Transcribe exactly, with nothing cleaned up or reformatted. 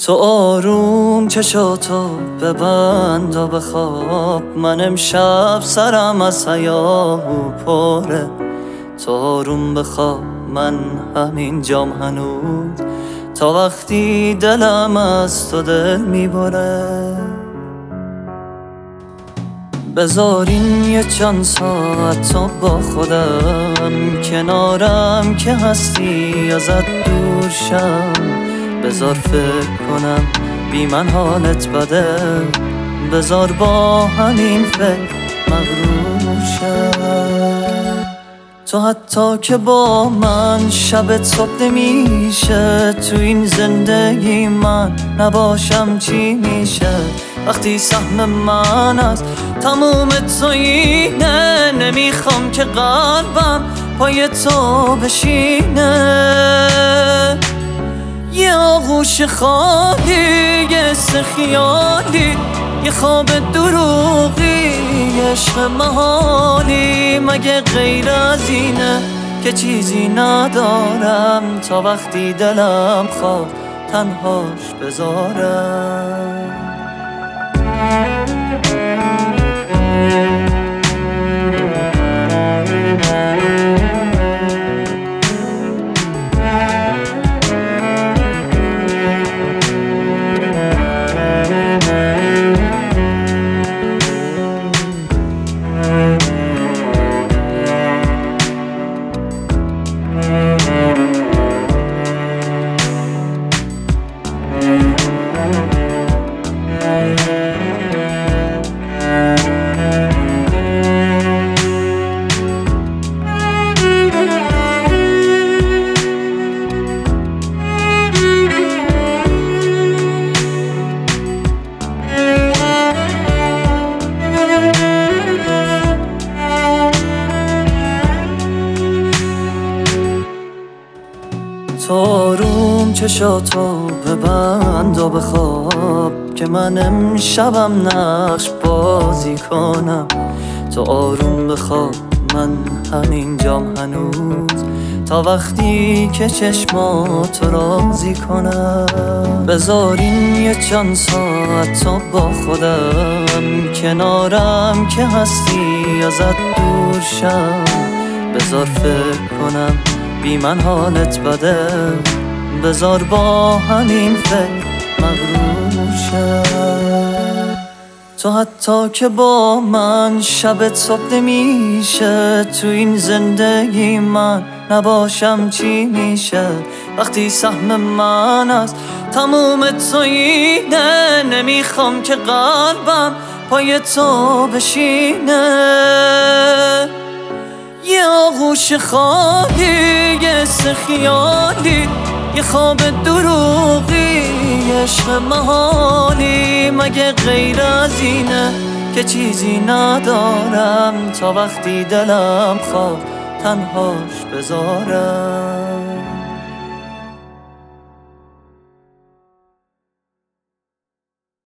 تو آروم چشاتو ببند و بخواب، من امشب سرم از حیا پره. تو آروم بخواب، من همین جام هنوز تا وقتی دلم از تو دل میبره. بذارین یه چند ساعت تو با خودم، کنارم که هستی ازت دور شم. بذار فکر کنم بی من حالت بده، بذار با همین فکر مغرور شم. تو حتی که با من شبت صبح نمیشه، تو این زندگی من نباشم چی میشه؟ وقتی سهم من از تموم تویینه، نمیخوام که قلبم پای تو بشینه. یه آغوش خالی، یه حس خیالی، یه خواب دروغی، یه عشق محالی. مگه غیر از اینه که چیزی ندارم تا وقتی دلم خواد تنهاش بذارم. تو آروم چشاتو ببند و بخواب، که من امشبم نقش بازی کنم. تو آروم بخواب، من همین جام هنوز تا وقتی که چشماتو راضی کنم. بذارین یه چند ساعت تو با خودم، کنارم که هستی ازت دور شم. بذار فکر کنم بی من حالت بده، بذار با همین فکر مغرور شم. تو حتی که با من شبت صبح نمیشه، تو این زندگی من نباشم چی میشه؟ وقتی سهم من از تموم تویینه، نمیخوام که قلبم پای تو بشینه. یه آغوش خالی، یه حس خیالی، یه خواب دروغی، یه عشق محالی. مگه غیر از اینه که چیزی ندارم تا وقتی دلم خواد تنهاش بذارم.